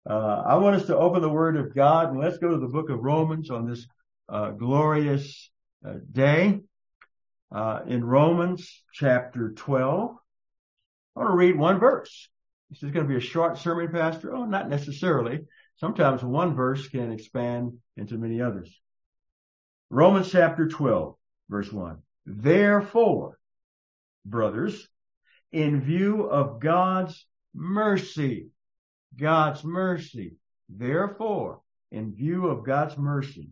I want us to open the Word of God, and let's go to the book of Romans on this glorious day. In Romans chapter 12, I want to read one verse. This is going to be a short sermon, Pastor. Oh, not necessarily. Sometimes one verse can expand into many others. Romans chapter 12, verse 1. Therefore, brothers, in view of God's mercy, therefore, in view of God's mercy,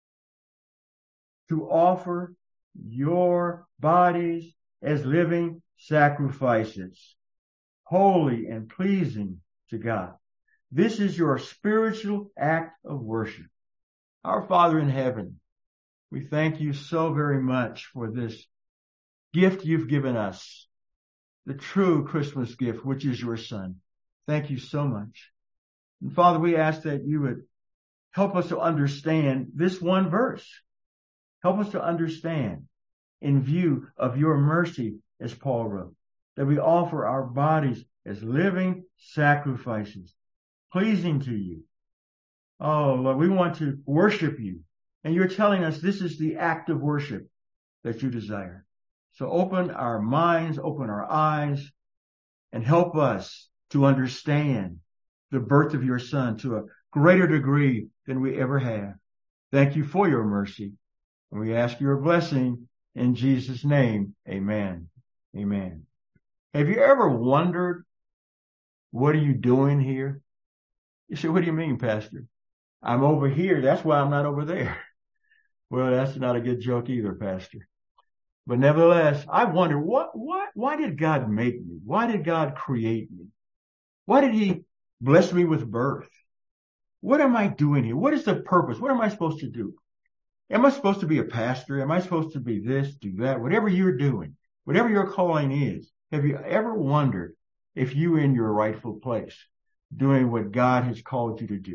to offer your bodies as living sacrifices, holy and pleasing to God. This is your spiritual act of worship. Our Father in heaven, we thank you so very much for this gift you've given us, the true Christmas gift, which is your Son. Thank you so much. And Father, we ask that you would help us to understand this one verse. Help us to understand in view of your mercy, as Paul wrote, that we offer our bodies as living sacrifices, pleasing to you. Oh, Lord, we want to worship you. And you're telling us this is the act of worship that you desire. So open our minds, open our eyes, and help us to understand the birth of your Son to a greater degree than we ever have. Thank you for your mercy. And we ask your blessing in Jesus' name. Amen. Amen. Have you ever wondered, what are you doing here? You say, what do you mean, Pastor? I'm over here. That's why I'm not over there. Well, that's not a good joke either, Pastor. But nevertheless, I wonder, why did God make me? Why did God create me? Why did he bless me with birth? What am I doing here? What is the purpose? What am I supposed to do? Am I supposed to be a pastor? Am I supposed to be this, do that? Whatever you're doing, whatever your calling is, have you ever wondered if you're in your rightful place, doing what God has called you to do?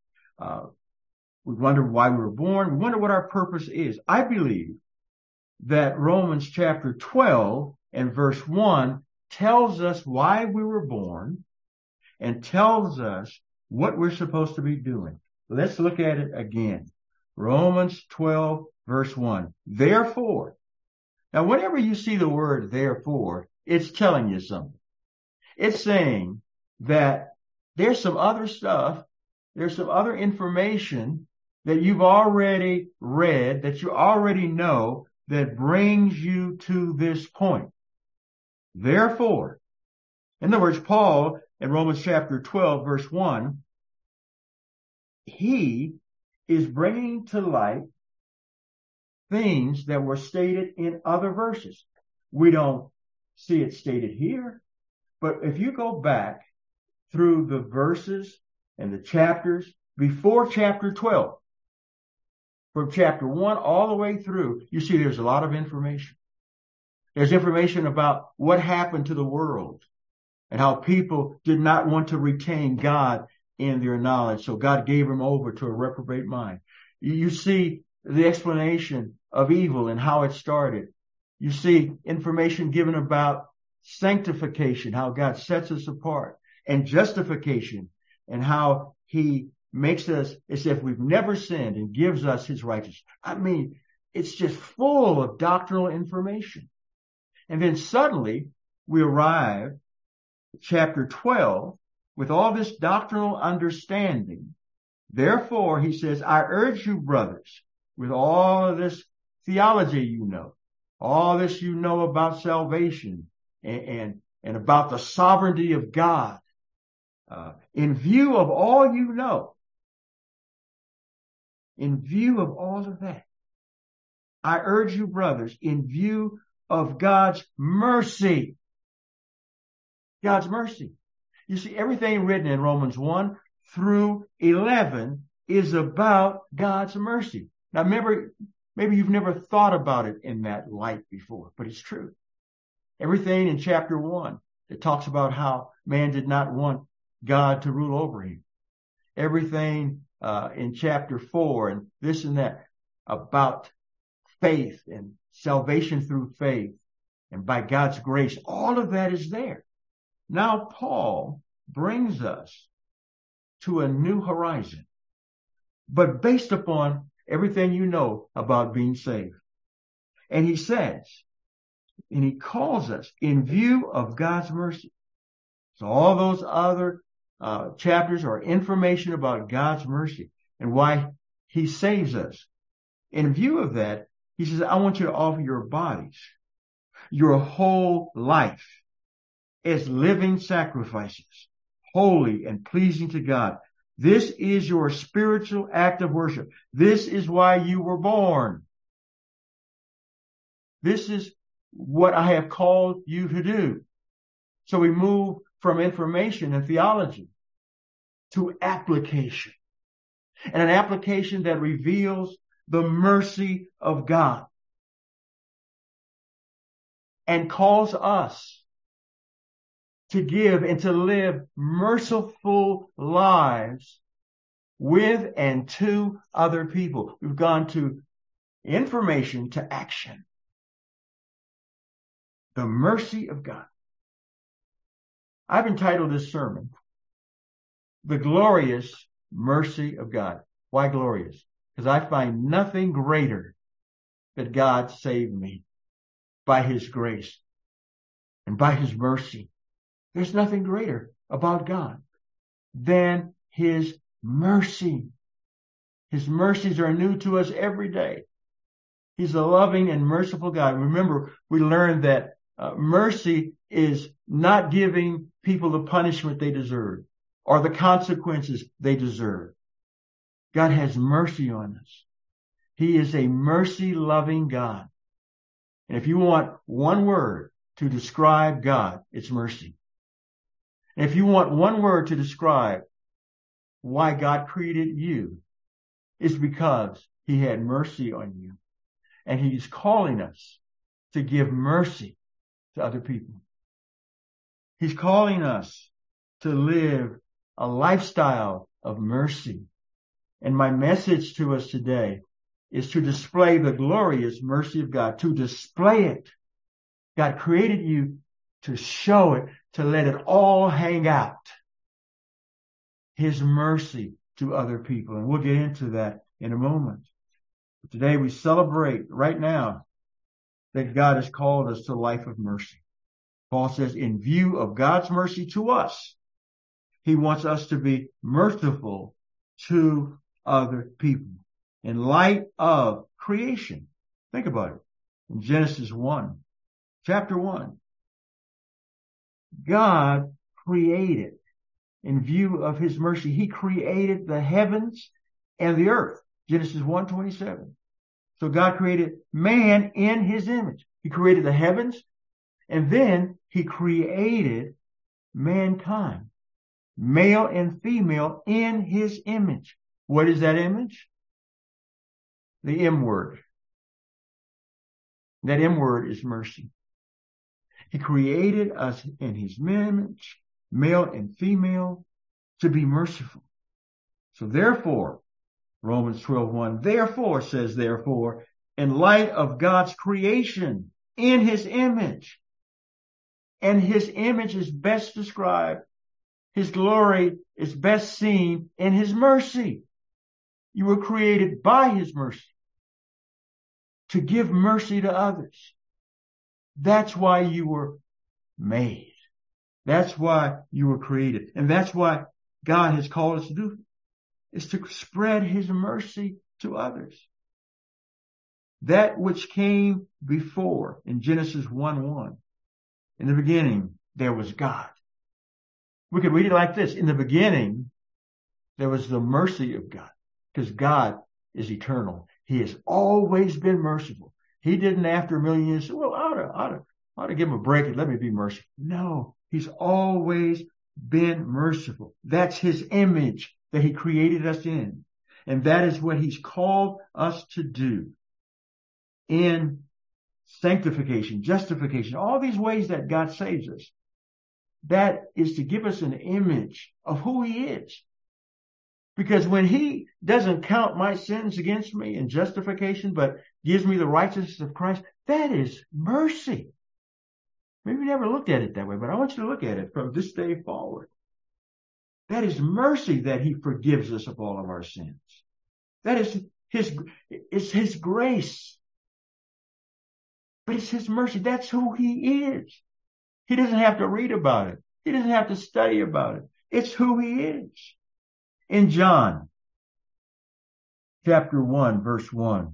We wonder why we were born. We wonder what our purpose is. I believe that Romans chapter 12 and verse 1 tells us why we were born and tells us what we're supposed to be doing. Let's look at it again. Romans 12 verse 1. Therefore. Now, whenever you see the word therefore, it's telling you something. It's saying that there's some other stuff, there's some other information that you've already read, that you already know, that brings you to this point. Therefore, in other words, Paul in Romans chapter 12 verse 1, he is bringing to light things that were stated in other verses. We don't see it stated here, but if you go back through the verses and the chapters before chapter 12, from chapter 1 all the way through, you see there's a lot of information. There's information about what happened to the world and how people did not want to retain God in their knowledge. So God gave them over to a reprobate mind. You see the explanation of evil and how it started. You see information given about sanctification, how God sets us apart, and justification, and how he makes us as if we've never sinned and gives us his righteousness. I mean, it's just full of doctrinal information. And then suddenly we arrive at chapter 12 with all this doctrinal understanding. Therefore, he says, I urge you, brothers, with all of this theology you know, all this you know about salvation and about the sovereignty of God, in view of all you know, in view of all of that, I urge you, brothers, in view of God's mercy. God's mercy. You see, everything written in Romans 1 through 11 is about God's mercy. Now, remember, maybe you've never thought about it in that light before, but it's true. Everything in chapter 1 that talks about how man did not want God to rule over him. Everything in chapter 4 and this and that about faith and salvation through faith and by God's grace, all of that is there. Now Paul brings us to a new horizon, but based upon everything you know about being saved. And he says, and he calls us in view of God's mercy. So all those other chapters are information about God's mercy and why he saves us. In view of that, he says, I want you to offer your bodies, your whole life, as living sacrifices, holy and pleasing to God. This is your spiritual act of worship. This is why you were born. This is what I have called you to do. So we move from information and theology to application, and an application that reveals the mercy of God and calls us to give and to live merciful lives with and to other people. We've gone to information to action. The mercy of God. I've entitled this sermon, The Glorious Mercy of God. Why glorious? Because I find nothing greater that God saved me by his grace and by his mercy. There's nothing greater about God than his mercy. His mercies are new to us every day. He's a loving and merciful God. Remember, we learned that mercy is not giving people the punishment they deserve or the consequences they deserve. God has mercy on us. He is a mercy-loving God. And if you want one word to describe God, it's mercy. And if you want one word to describe why God created you, it's because he had mercy on you. And he's calling us to give mercy to other people. He's calling us to live a lifestyle of mercy. And my message to us today is to display the glorious mercy of God, to display it. God created you to show it, to let it all hang out. His mercy to other people. And we'll get into that in a moment. Today we celebrate right now that God has called us to a life of mercy. Paul says, in view of God's mercy to us, he wants us to be merciful to other people in light of creation. Think about it. In Genesis 1, chapter 1, God created in view of his mercy. He created the heavens and the earth. Genesis 1:27. So God created man in his image. He created the heavens, and then he created mankind, male and female, in his image. What is that image? The M word. That M word is mercy. He created us in his image, male and female, to be merciful. So therefore, Romans 12:1, therefore says, therefore, in light of God's creation in his image, and his image is best described, his glory is best seen in his mercy. You were created by his mercy to give mercy to others. That's why you were made. That's why you were created. And that's why God has called us to do, is to spread his mercy to others. That which came before in Genesis 1:1. In the beginning, there was God. We could read it like this. In the beginning, there was the mercy of God, because God is eternal. He has always been merciful. He didn't, after a million years, say, well, I ought to give him a break and let me be merciful. No, he's always been merciful. That's his image that he created us in. And that is what he's called us to do in sanctification, justification, all these ways that God saves us. That is to give us an image of who he is. Because when he doesn't count my sins against me in justification, but gives me the righteousness of Christ, that is mercy. Maybe you never looked at it that way, but I want you to look at it from this day forward. That is mercy that he forgives us of all of our sins. That is his grace. But it's his mercy. That's who he is. He doesn't have to read about it. He doesn't have to study about it. It's who he is. In John chapter 1, verse 1.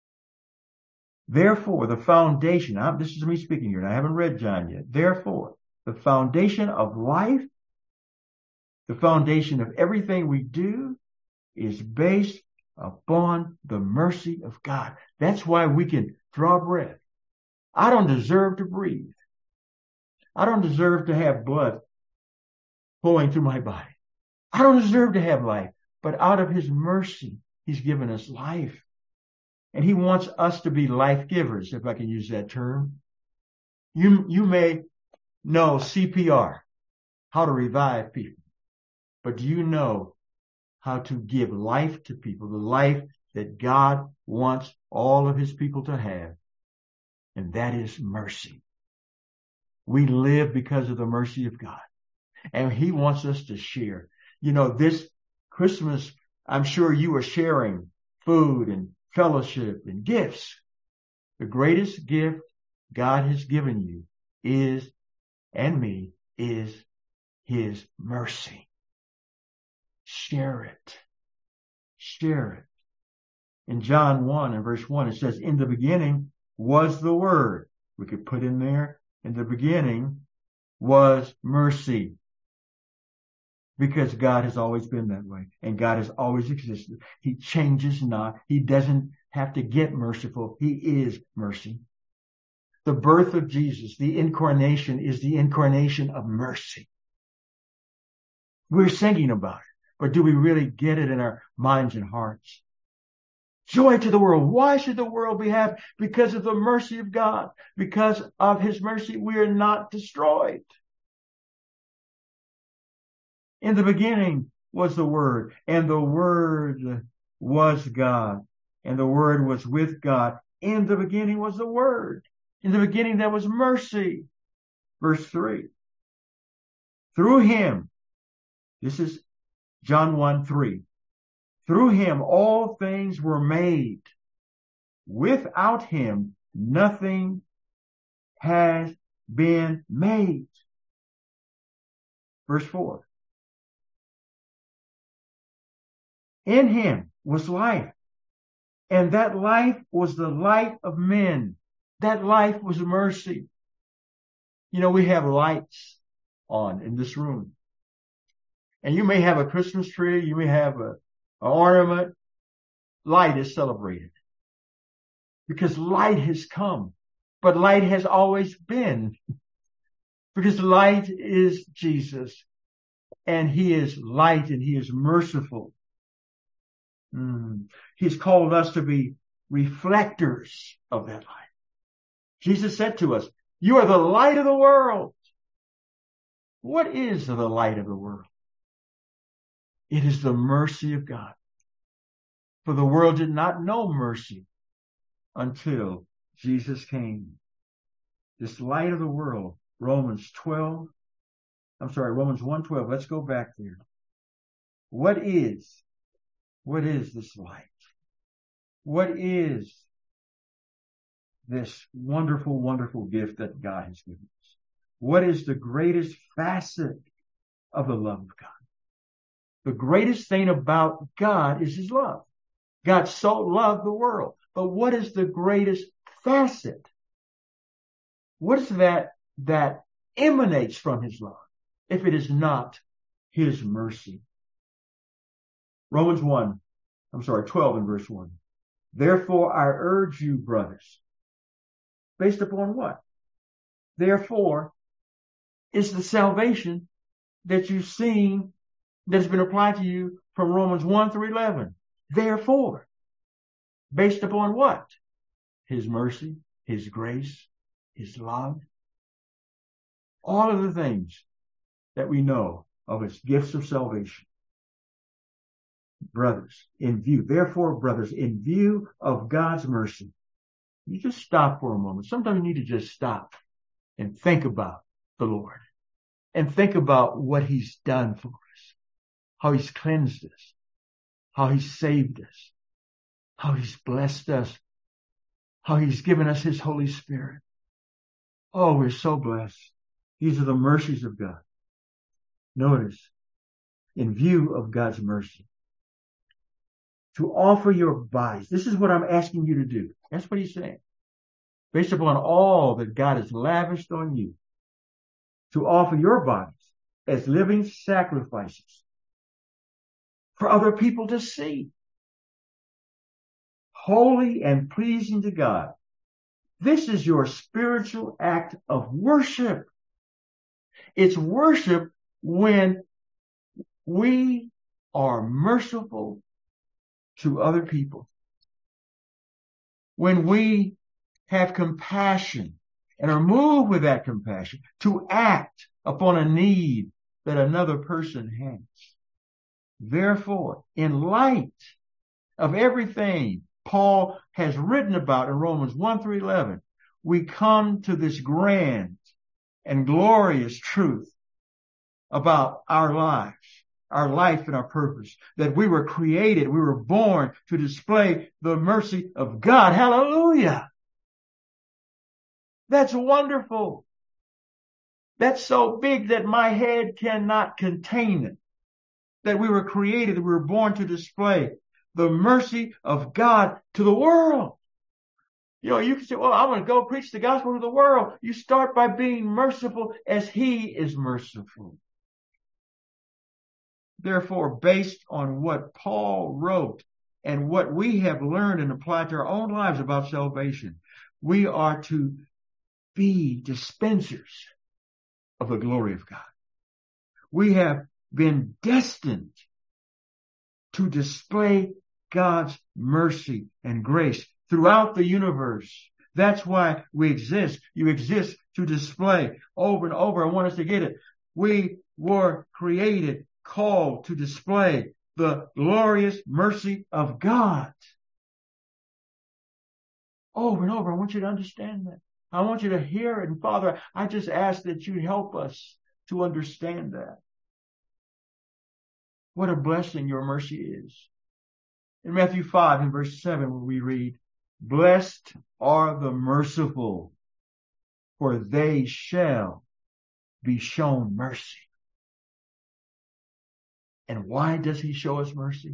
Therefore, the foundation, this is me speaking here, and I haven't read John yet. Therefore, the foundation of life, the foundation of everything we do is based upon the mercy of God. That's why we can draw breath. I don't deserve to breathe. I don't deserve to have blood flowing through my body. I don't deserve to have life, but out of his mercy, he's given us life. And he wants us to be life givers, if I can use that term. You may know CPR, how to revive people, but do you know how to give life to people, the life that God wants all of his people to have? And that is mercy. We live because of the mercy of God. And he wants us to share. You know, this Christmas, I'm sure you are sharing food and fellowship and gifts. The greatest gift God has given you is, and me, is his mercy. Share it. Share it. In John 1 and verse 1, it says, in the beginning was the Word. We could put in there, in the beginning was mercy. Because God has always been that way. And God has always existed. He changes not. He doesn't have to get merciful. He is mercy. The birth of Jesus, the incarnation, is the incarnation of mercy. We're singing about it, but do we really get it in our minds and hearts? Joy to the world. Why should the world be happy? Because of the mercy of God. Because of his mercy, we are not destroyed. In the beginning was the Word, and the Word was God, and the Word was with God. In the beginning was the Word. In the beginning there was mercy. Verse 3. Through him, this is John 1:3. Through him all things were made. Without him nothing has been made. Verse 4. In him was life, and that life was the light of men. That life was mercy. You know, we have lights on in this room. And you may have a Christmas tree, you may have an ornament. Light is celebrated. Because light has come. But light has always been. Because light is Jesus. And he is light and he is merciful. He's called us to be reflectors of that light. Jesus said to us, you are the light of the world. What is the light of the world? It is the mercy of God. For the world did not know mercy until Jesus came. This light of the world, Romans 1:12. Let's go back there. What is this light? What is this wonderful, wonderful gift that God has given us? What is the greatest facet of the love of God? The greatest thing about God is his love. God so loved the world. But what is the greatest facet? What is that emanates from his love if it is not his mercy? Romans 12 and verse 1. Therefore I urge you, brothers. Based upon what? Therefore is the salvation that you've seen that's been applied to you from Romans 1 through 11. Therefore, based upon what? His mercy, his grace, his love. All of the things that we know of his gifts of salvation. Brothers, in view of God's mercy, you just stop for a moment. Sometimes you need to just stop and think about the Lord and think about what he's done for us. how he's cleansed us, how he's saved us, how he's blessed us, how he's given us his Holy Spirit. Oh, we're so blessed. These are the mercies of God. Notice, in view of God's mercy, to offer your bodies. This is what I'm asking you to do. That's what he's saying. Based upon all that God has lavished on you, to offer your bodies as living sacrifices for other people to see. Holy and pleasing to God. This is your spiritual act of worship. It's worship when we are merciful to other people. When we have compassion and are moved with that compassion to act upon a need that another person has. Therefore, in light of everything Paul has written about in Romans 1-11, we come to this grand and glorious truth about our lives, our life and our purpose, that we were created, we were born to display the mercy of God. Hallelujah. That's wonderful. That's so big that my head cannot contain it. That we were created, that we were born to display the mercy of God to the world. You know, you can say, well, I'm going to go preach the gospel to the world. You start by being merciful as he is merciful. Therefore, based on what Paul wrote and what we have learned and applied to our own lives about salvation, we are to be dispensers of the glory of God. We have been destined to display God's mercy and grace throughout the universe. That's why we exist. You exist to display over and over. I want us to get it. We were created, called to display the glorious mercy of God. Over and over. I want you to understand that. I want you to hear it. And Father, I just ask that you help us to understand that. What a blessing your mercy is. In Matthew 5 and verse 7, we read, blessed are the merciful, for they shall be shown mercy. And why does he show us mercy?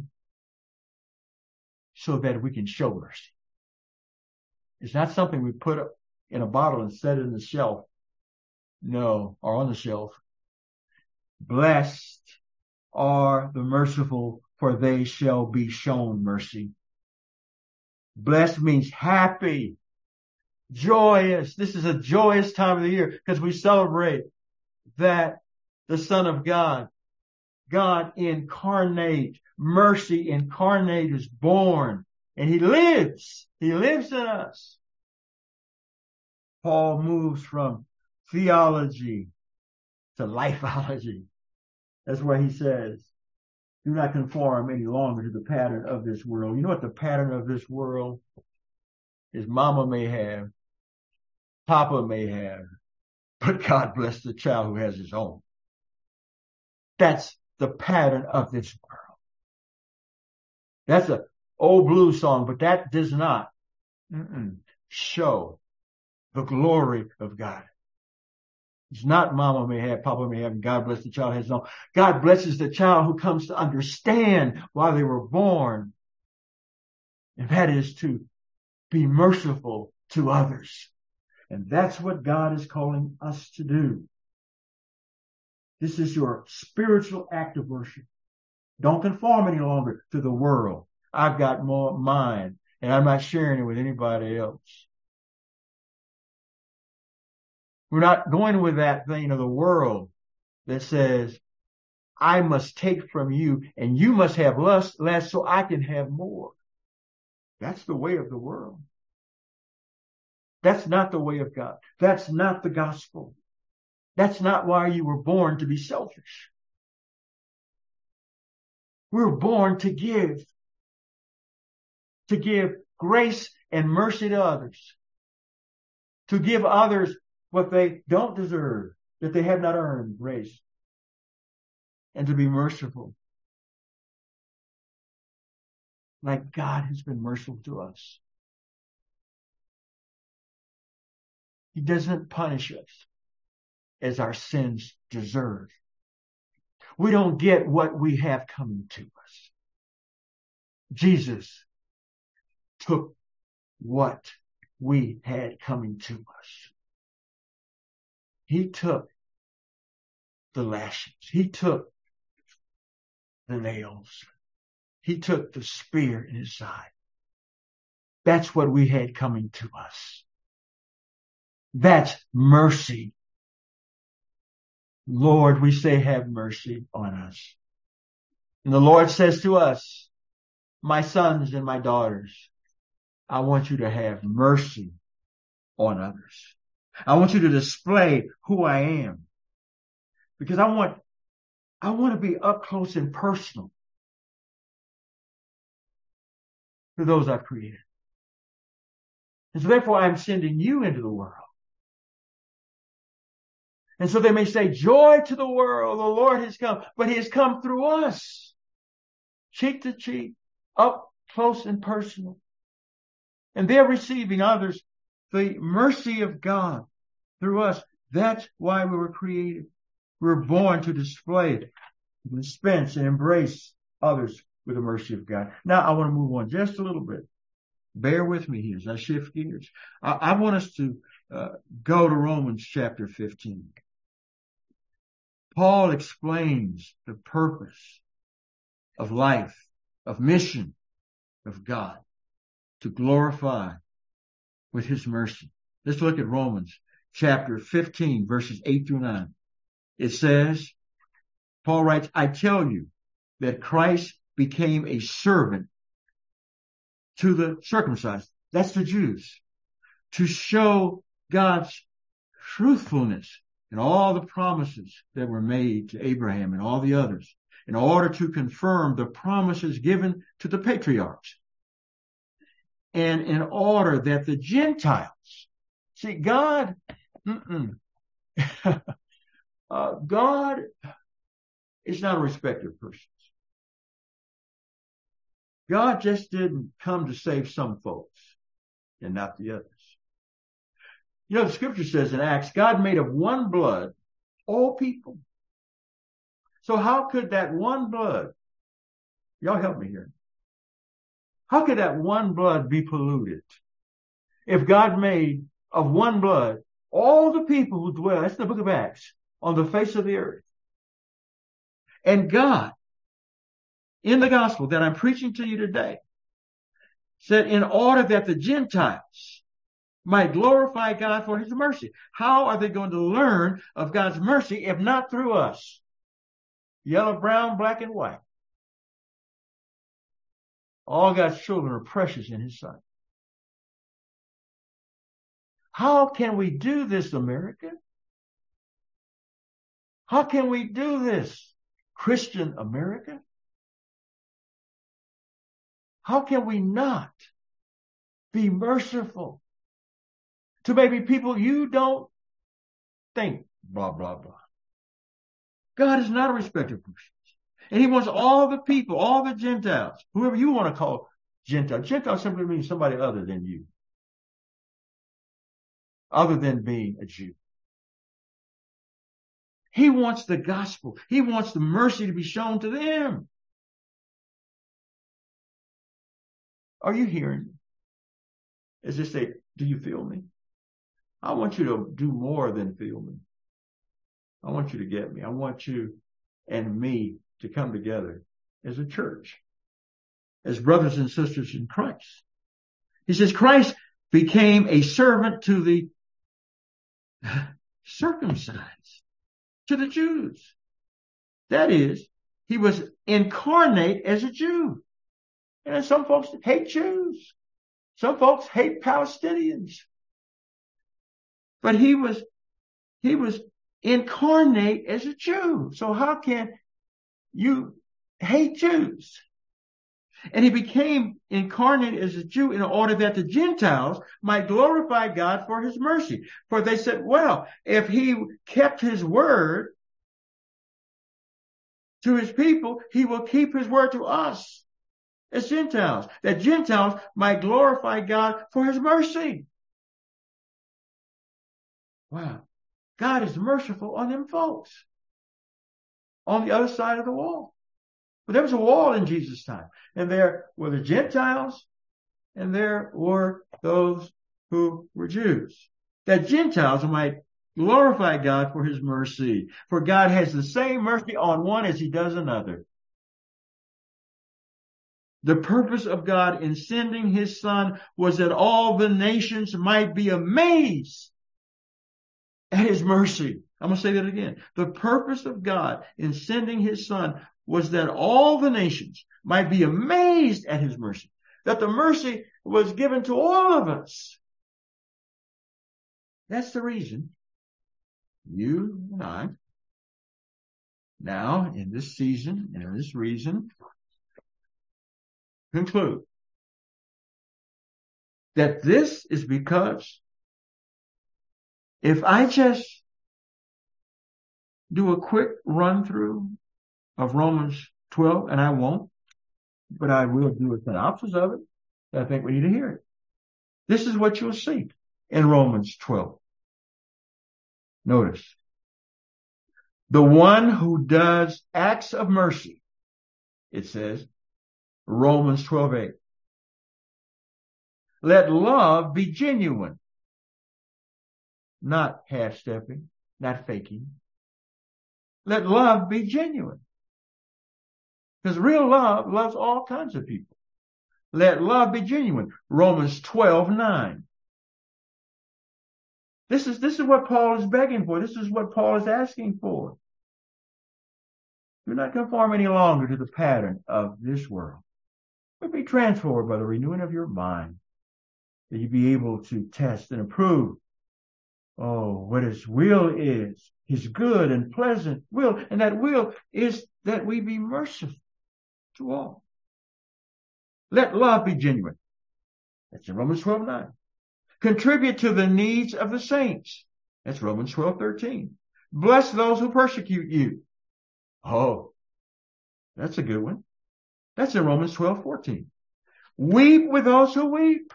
So that we can show mercy. It's not something we put up in a bottle and set it in the shelf. No, or on the shelf. Blessed are the merciful, for they shall be shown mercy. Blessed means happy, joyous. This is a joyous time of the year because we celebrate that the Son of God, God incarnate, mercy incarnate is born, and he lives. He lives in us. Paul moves from theology to lifeology. That's why he says, do not conform any longer to the pattern of this world. You know what the pattern of this world is? Mama may have, Papa may have, but God bless the child who has his own. That's the pattern of this world. That's an old blues song, but that does not show the glory of God. It's not Mama may have, Papa may have, and God bless the child has his own. God blesses the child who comes to understand why they were born. And that is to be merciful to others. And that's what God is calling us to do. This is your spiritual act of worship. Don't conform any longer to the world. I've got more of mine, and I'm not sharing it with anybody else. We're not going with that thing of the world that says, I must take from you and you must have less so I can have more. That's the way of the world. That's not the way of God. That's not the gospel. That's not why you were born to be selfish. We were born to give grace and mercy to others, to give others what they don't deserve, that they have not earned, grace, and to be merciful. like God has been merciful to us. He doesn't punish us as our sins deserve. We don't get what we have coming to us. Jesus took what we had coming to us. He took the lashings. He took the nails. He took the spear in his side. That's what we had coming to us. That's mercy. Lord, we say, have mercy on us. And the Lord says to us, my sons and my daughters, I want you to have mercy on others. I want you to display who I am. Because I want to be up close and personal to those I've created. And so therefore I'm sending you into the world. And so they may say, joy to the world, the Lord has come, but he has come through us, cheek to cheek, up close and personal. And they're receiving others the mercy of God through us. That's why we were created. We were born to display, dispense, and embrace others with the mercy of God. Now I want to move on just a little bit. Bear with me here as I shift gears. I want us to go to Romans chapter 15. Paul explains the purpose of life, of mission of God to glorify with his mercy. Let's look at Romans chapter 15, verses 8 through 9. It says, Paul writes, I tell you that Christ became a servant to the circumcised. That's the Jews, to show God's truthfulness in all the promises that were made to Abraham and all the others, in order to confirm the promises given to the patriarchs, and in order that the Gentiles, see, God is not a respecter of persons. God just didn't come to save some folks and not the others. You know, the scripture says in Acts, God made of one blood all people. So how could that one blood, y'all help me here, how could that one blood be polluted if God made of one blood all the people who dwell, that's the book of Acts, on the face of the earth? And God, in the gospel that I'm preaching to you today, said in order that the Gentiles might glorify God for his mercy. How are they going to learn of God's mercy if not through us? Yellow, brown, black, and white. All God's children are precious in his sight. How can we do this, America? How can we do this, Christian America? How can we not be merciful to maybe people you don't think, blah, blah, blah? God is not a respecter of persons. And he wants all the people, all the Gentiles, whoever you want to call Gentile. Gentile simply means somebody other than you, other than being a Jew. He wants the gospel. He wants the mercy to be shown to them. Are you hearing me? As they say, do you feel me? I want you to do more than feel me. I want you to get me. I want you and me to come together as a church, as brothers and sisters in Christ. He says Christ became a servant to the circumcised, to the Jews. That is, he was incarnate as a Jew. And some folks hate Jews. Some folks hate Palestinians. But he was incarnate as a Jew. So how can you hate Jews? And he became incarnate as a Jew in order that the Gentiles might glorify God for his mercy. For they said, well, if he kept his word to his people, he will keep his word to us as Gentiles, that Gentiles might glorify God for his mercy. Wow. God is merciful on them folks on the other side of the wall. But there was a wall in Jesus' time, and there were the Gentiles, and there were those who were Jews. That Gentiles might glorify God for his mercy. For God has the same mercy on one as he does another. The purpose of God in sending his son was that all the nations might be amazed at his mercy. I'm going to say that again. The purpose of God in sending his son was that all the nations might be amazed at his mercy. That the mercy was given to all of us. That's the reason you and I, now in this season and in this reason, conclude that this is because if I just do a quick run through of Romans 12, and I won't, but I will do a synopsis of it, I think we need to hear it. This is what you'll see in Romans 12. Notice, the one who does acts of mercy, it says, Romans 12:8. Let love be genuine, not half-stepping, not faking. Let love be genuine. Because real love loves all kinds of people. Let love be genuine. Romans 12:9. This is what Paul is begging for. This is what Paul is asking for. Do not conform any longer to the pattern of this world, but be transformed by the renewing of your mind, that you be able to test and approve, what his will is, his good and pleasant will. And that will is that we be merciful to all. Let love be genuine. That's in Romans 12:9. Contribute to the needs of the saints. That's Romans 12:13. Bless those who persecute you. Oh, that's a good one. That's in Romans 12:14. Weep with those who weep.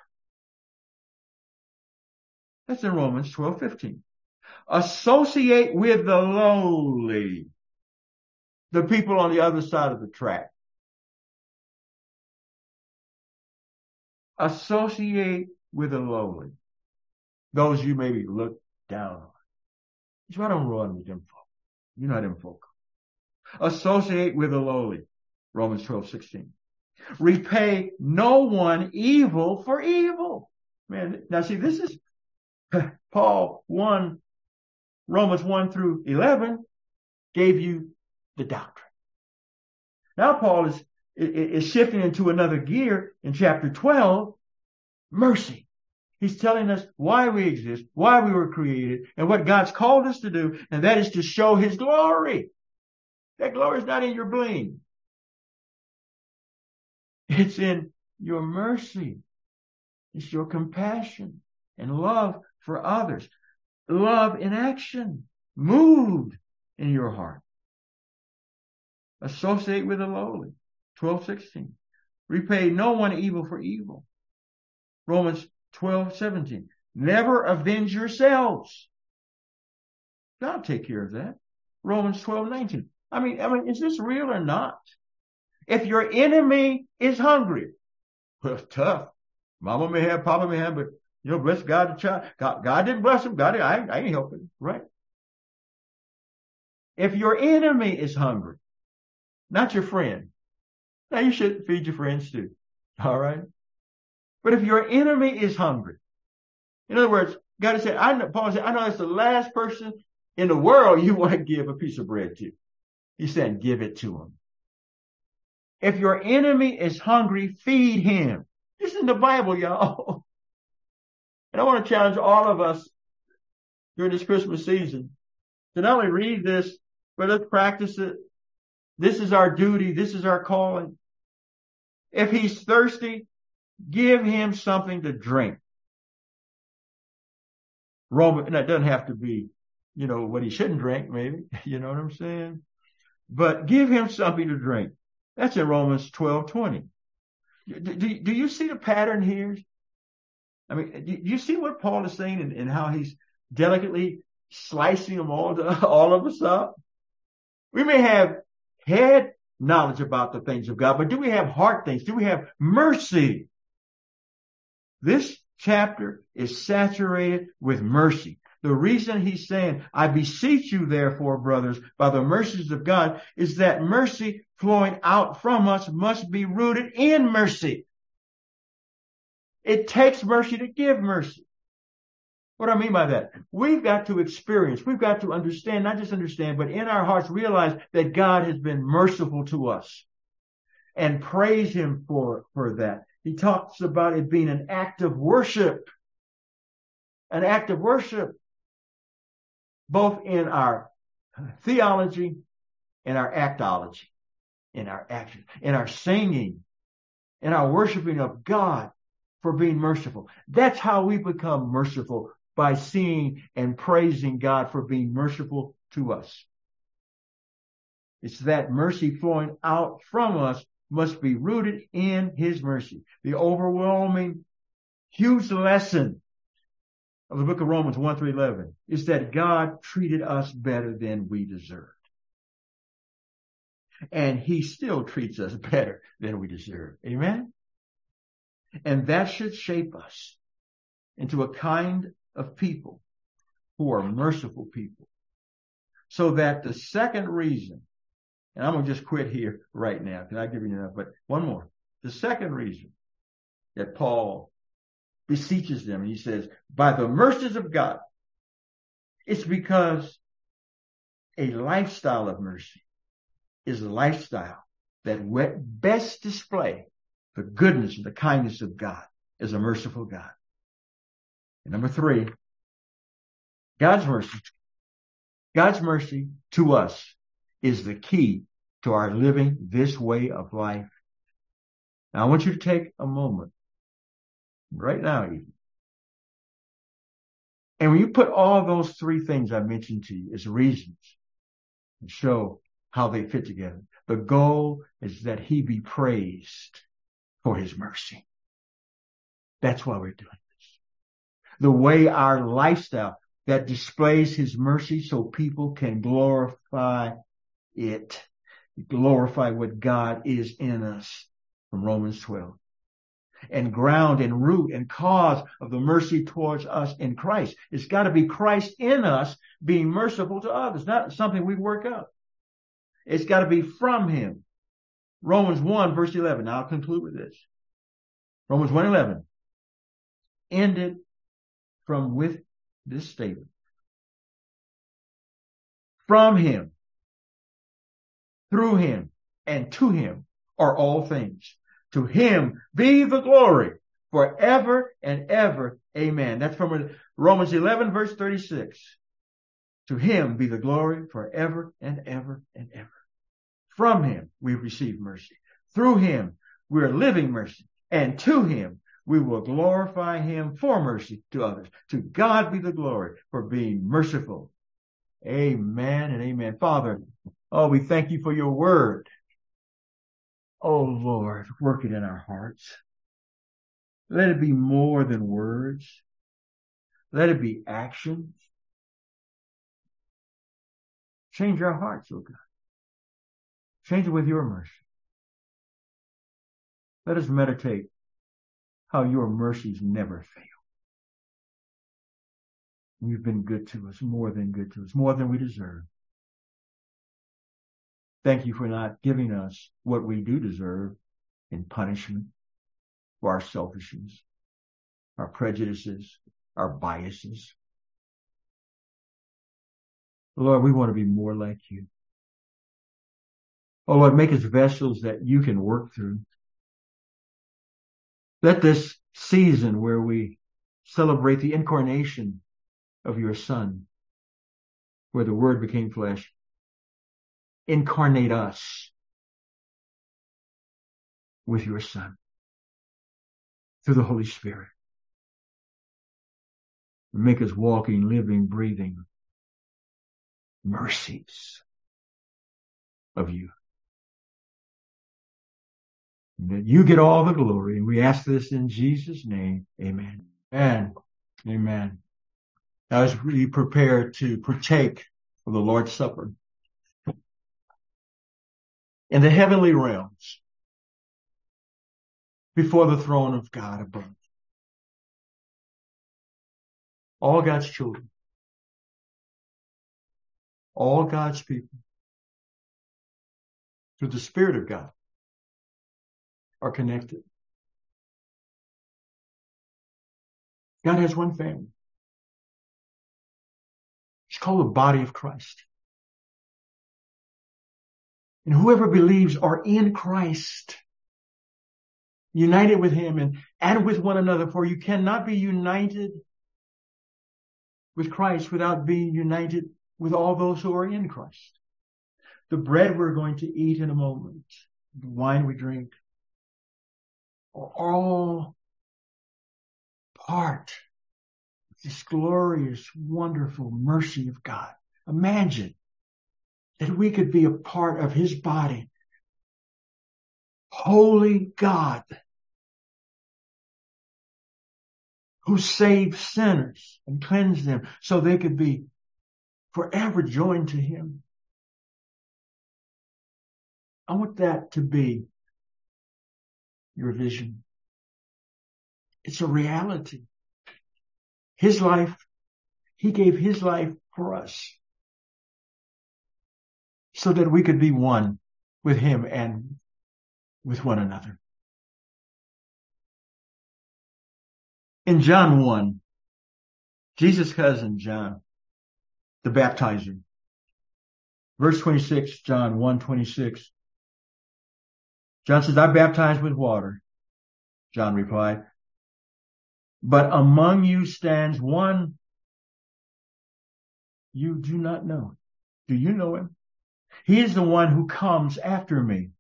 That's in Romans 12:15. Associate with the lowly. The people on the other side of the track. Associate with the lowly. Those you maybe look down on. So I don't run with them folk. You know them folk. Associate with the lowly. Romans 12:16. Repay no one evil for evil. Man, now see, this is Paul 1, Romans 1 through 11 gave you the doctrine. Now Paul is shifting into another gear in chapter 12, mercy. He's telling us why we exist, why we were created, and what God's called us to do, and that is to show his glory. That glory is not in your bling. It's in your mercy. It's your compassion and love for others. Love in action, moved in your heart. Associate with the lowly. 12:16. Repay no one evil for evil. Romans 12:17. Never avenge yourselves. God will take care of that. Romans 12:19. I mean, is this real or not? If your enemy is hungry, well, it's tough. Mama may have, Papa may have, but bless God, the child. God didn't bless him. I ain't helping, right? If your enemy is hungry, not your friend. Now you should feed your friends too. All right. But if your enemy is hungry, in other words, God said, Paul said, I know that's the last person in the world you want to give a piece of bread to. He said, give it to him. If your enemy is hungry, feed him. This is in the Bible, y'all. And I want to challenge all of us during this Christmas season to not only read this, but let's practice it. This is our duty. This is our calling. If he's thirsty, give him something to drink. And that doesn't have to be, what he shouldn't drink, maybe. You know what I'm saying? But give him something to drink. That's in Romans 12:20. Do you see the pattern here? I mean, do you see what Paul is saying and how he's delicately slicing them all of us up? We may have head knowledge about the things of God, but do we have heart things? Do we have mercy? This chapter is saturated with mercy. The reason he's saying, I beseech you, therefore, brothers, by the mercies of God, is that mercy flowing out from us must be rooted in mercy. It takes mercy to give mercy. What do I mean by that? We've got to experience, we've got to understand, not just understand, but in our hearts realize that God has been merciful to us and praise him for that. He talks about it being an act of worship, both in our theology and our actology, in our action, in our singing, in our worshiping of God for being merciful. That's how we become merciful, by seeing and praising God for being merciful to us. It's that mercy flowing out from us must be rooted in his mercy. The overwhelming, huge lesson of the book of Romans 1-11 is that God treated us better than we deserved. And he still treats us better than we deserve. Amen? And that should shape us into a kind of people who are merciful people. So that the second reason, and I'm going to just quit here right now because I've given you enough, but one more. The second reason that Paul beseeches them, and he says, by the mercies of God, it's because a lifestyle of mercy is a lifestyle that best display the goodness and the kindness of God as a merciful God. And number 3, God's mercy. God's mercy to us is the key to our living this way of life. Now I want you to take a moment right now even. And when you put all those 3 things I mentioned to you as reasons and show how they fit together, the goal is that he be praised for his mercy. That's why we're doing this. The way our lifestyle that displays his mercy so people can glorify it, glorify what God is in us from Romans 12. And ground and root and cause of the mercy towards us in Christ. It's got to be Christ in us being merciful to others, not something we work out. It's got to be from him. Romans 1:11. Now I'll conclude with this. Romans 1:11 ended with this statement. From him, through him, and to him are all things. To him be the glory forever and ever. Amen. That's from Romans 11:36. To him be the glory forever and ever and ever. From him we receive mercy. Through him we are living mercy. And to him we will glorify him for mercy to others. To God be the glory for being merciful. Amen and amen. Father, we thank you for your word. Oh Lord, work it in our hearts. Let it be more than words. Let it be actions. Change our hearts, oh God. Change it with your mercy. Let us meditate how your mercies never fail. You've been good to us, more than good to us, more than we deserve. Thank you for not giving us what we do deserve in punishment for our selfishness, our prejudices, our biases. Lord, we want to be more like you. Oh Lord, make us vessels that you can work through. Let this season where we celebrate the incarnation of your Son, where the Word became flesh, incarnate us with your Son through the Holy Spirit. Make us walking, living, breathing mercies of you. And that you get all the glory. And we ask this in Jesus' name. Amen. Amen. Amen. As we prepare to partake of the Lord's Supper, in the heavenly realms, before the throne of God above, all God's children, all God's people, through the Spirit of God, are connected. God has one family. It's called the body of Christ. And whoever believes are in Christ, united with him and with one another, for you cannot be united with Christ without being united with all those who are in Christ. The bread we're going to eat in a moment, the wine we drink, are all part of this glorious, wonderful mercy of God. Imagine that we could be a part of his body. Holy God, who saved sinners and cleansed them so they could be forever joined to him. I want that to be your vision. It's a reality. His life, he gave his life for us so that we could be one with him and with one another. In John 1, Jesus' cousin John, the baptizer, verse 26, John 1:26. John says, I baptize with water. John replied, but among you stands one you do not know. Do you know him? He is the one who comes after me.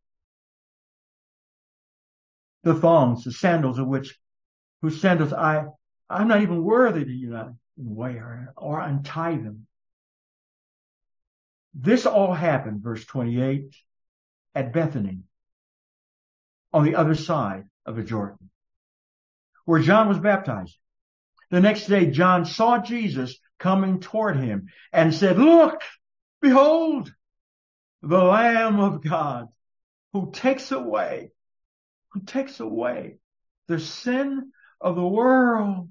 The thongs, the sandals of whose sandals I'm not even worthy to wear or untie them. This all happened, verse 28, at Bethany, on the other side of the Jordan, where John was baptized. The next day, John saw Jesus coming toward him and said, look, behold, the Lamb of God who takes away the sin of the world.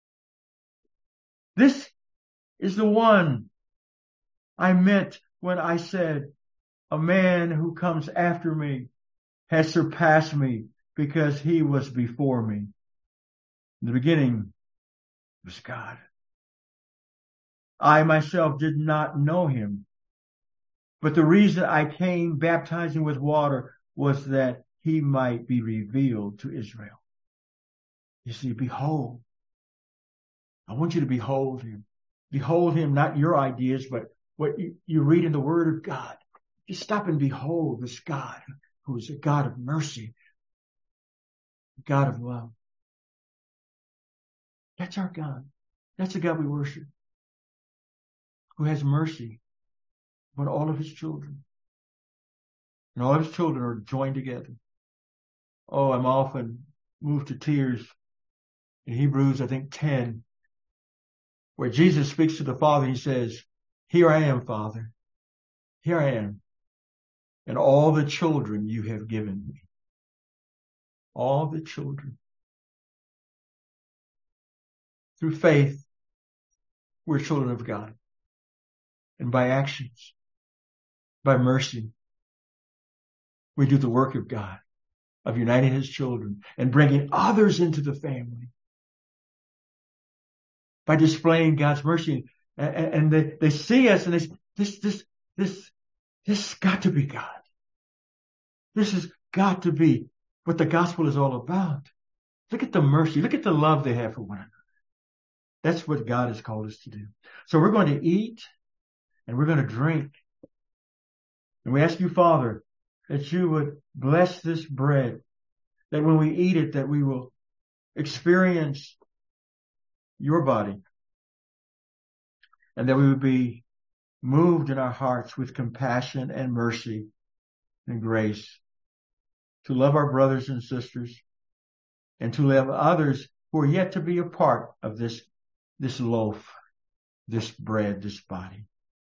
This is the one I meant when I said, a man who comes after me has surpassed me because he was before me. In the beginning was God. I myself did not know him, but the reason I came baptizing with water was that he might be revealed to Israel. You see, behold. I want you to behold him. Behold him, not your ideas, but what you read in the Word of God. Just stop and behold this God who is a God of mercy, a God of love. That's our God. That's the God we worship, who has mercy upon all of his children. And all of his children are joined together. Oh, I'm often moved to tears in Hebrews, I think 10, where Jesus speaks to the Father. He says, here I am, Father. Here I am. And all the children you have given me. All the children. Through faith, we're children of God. And by actions, by mercy, we do the work of God, of uniting his children and bringing others into the family. By displaying God's mercy. And they see us and they say, this has got to be God. This has got to be what the gospel is all about. Look at the mercy. Look at the love they have for one another. That's what God has called us to do. So we're going to eat and we're going to drink. And we ask you, Father, that you would bless this bread, that when we eat it, that we will experience your body, and that we would be moved in our hearts with compassion and mercy and grace to love our brothers and sisters, and to love others who are yet to be a part of this loaf, this bread, this body.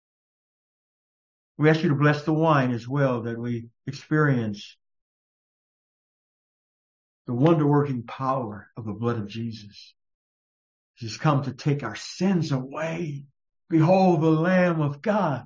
We ask you to bless the wine as well, that we experience the wonder-working power of the blood of Jesus. He's come to take our sins away. Behold, the Lamb of God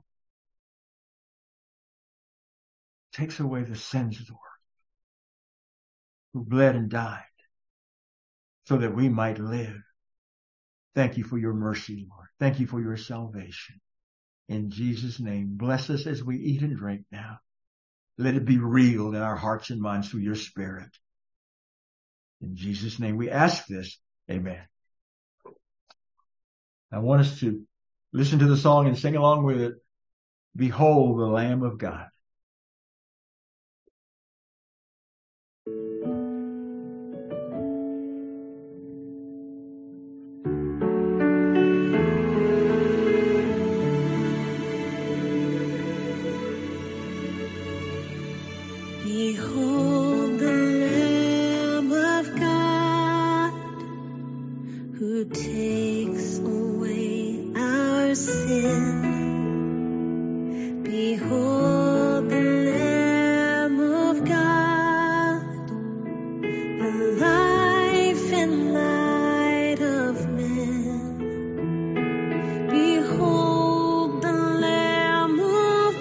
takes away the sins of the world, who bled and died so that we might live. Thank you for your mercy, Lord. Thank you for your salvation. In Jesus' name, bless us as we eat and drink now. Let it be real in our hearts and minds through your Spirit. In Jesus' name we ask this. Amen. I want us to listen to the song and sing along with it. Behold the Lamb of God. Behold the Lamb of God, who takes away our sin. Behold the Lamb of God, the life and light of men. Behold the Lamb of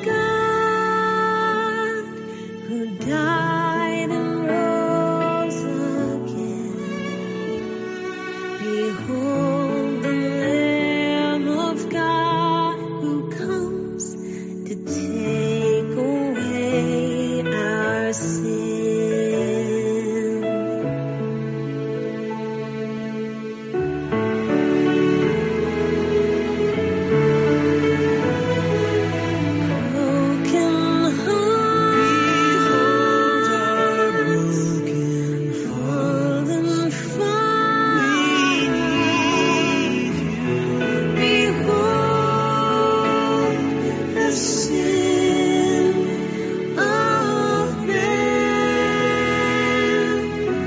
God, who died and rose again. Behold the Lamb of God, who comes to take away our sin. Broken hearts, fallen far. Behold the sin of man.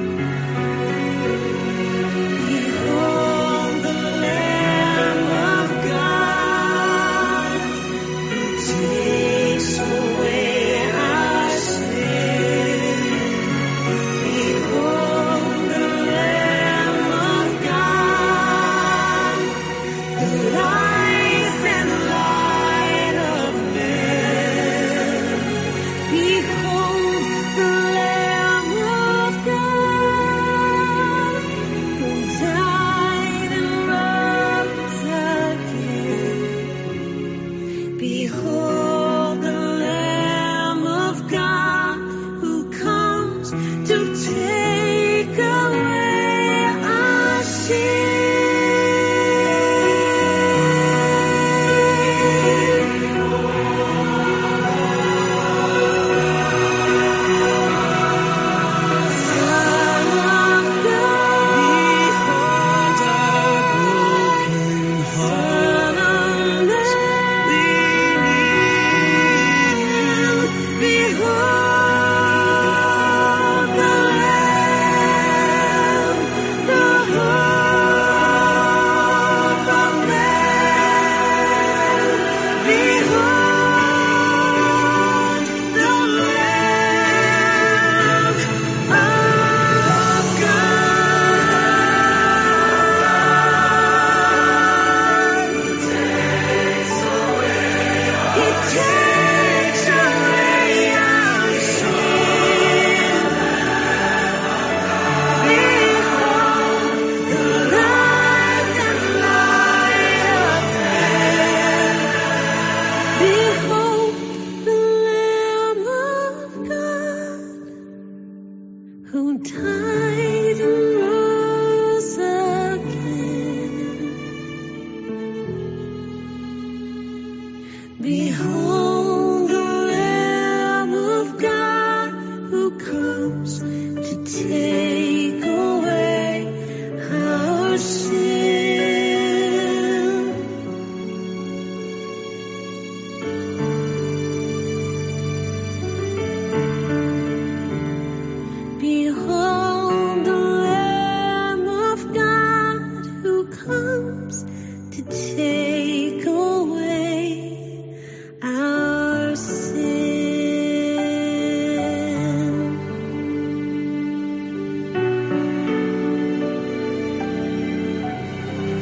Behold the Lamb of God, who takes away our sin. Behold the Lamb of God, the life and light of men. Behold the Lamb of God, who died and rose again. Behold the Lamb of God, who comes to take away our sin. Son of God, Son of Man, behold the Lamb, the hope of man. Behold the Lamb of God. He takes away our sin. Behold the life and light of man. Behold the Lamb of God, who died and